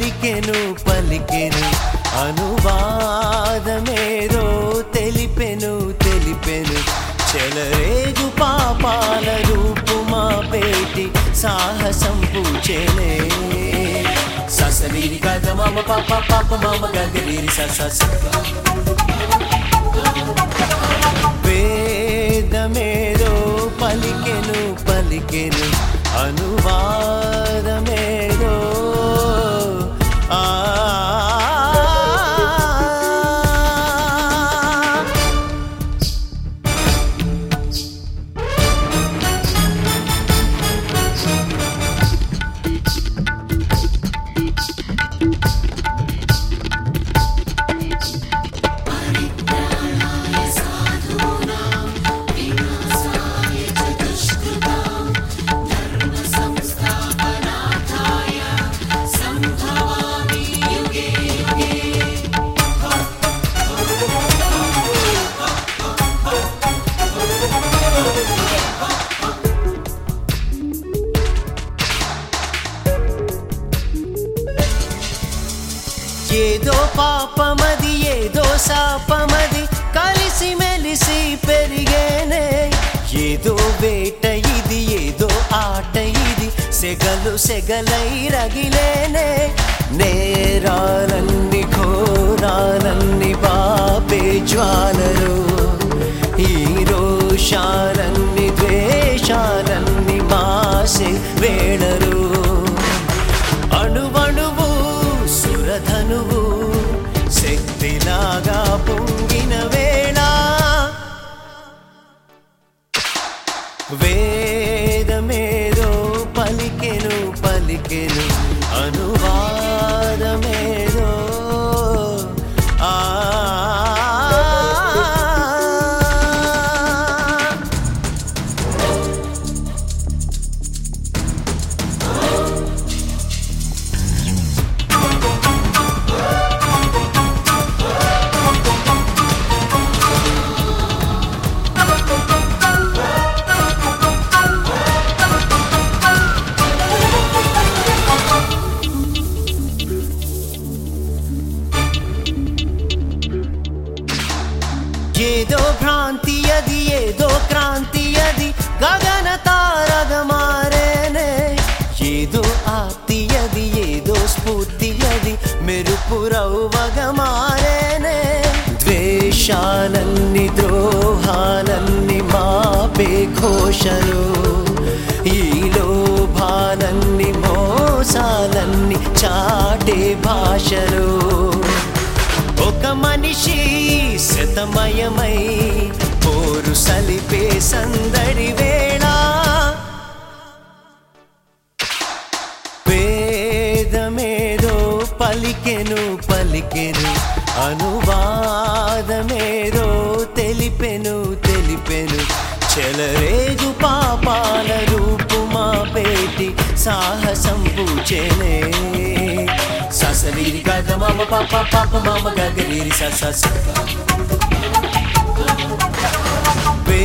పలికెను పలికెను అనువాదమేదో తెలిపెను తెలిపెను చెలరేగు పాపాల రూపుమా పేటి సాహసం పూచెనే ససనీరి గగ మమ పాప పాప మమ గగరీరి సస వేదమేదో పలికెను పలికెను అనువాదమేదో ఏదో పాపమది ఏదో శాపమది కలిసి మెలిసి పెరిగేనే ఏదో వేట ఇది ఏదో ఆట ఇది సెగలు సెగలై రగిలేనే నేరాలన్నీ ఘోరాలన్నీ బాపే జ్వాలలు ఈ రోషాలన్నీ ద్వేషాలన్నీ మాసే వేళలు అణువణువు సురధనువు శక్తిలాగా పొంగిన వేళ వేదమేదో పలికెను పలికెను అనువాదమేదో ఏదో భ్రాంతి అది ఏదో క్రాంతి అది గగన తారగా మారేనే ఏదో ఆర్తి అది ఏదో స్ఫూర్తి అది మెరుపు రవ్వగా మారేనే ద్వేషాలన్నీ ద్రోహాలన్నీ మాపే ఘోషలు ఈ లోభాలన్నీ మోసాలన్నీ చాటే భాషలు ఒక మనిషి శతమయమై పోరు సలిపే సందడి వేళ వేదమేదో పలికెను పలికెను అనువాదమేదో తెలిపెను తెలిపెను చెలరేగు పాపాల రూపుమా పేటి సాహసం పూచెనే ససనీరి గగ మమ పాప పాప మమ గగరీరి సస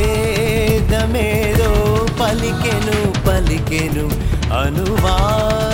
వేదమేదో పలికెను పలికెను అనువా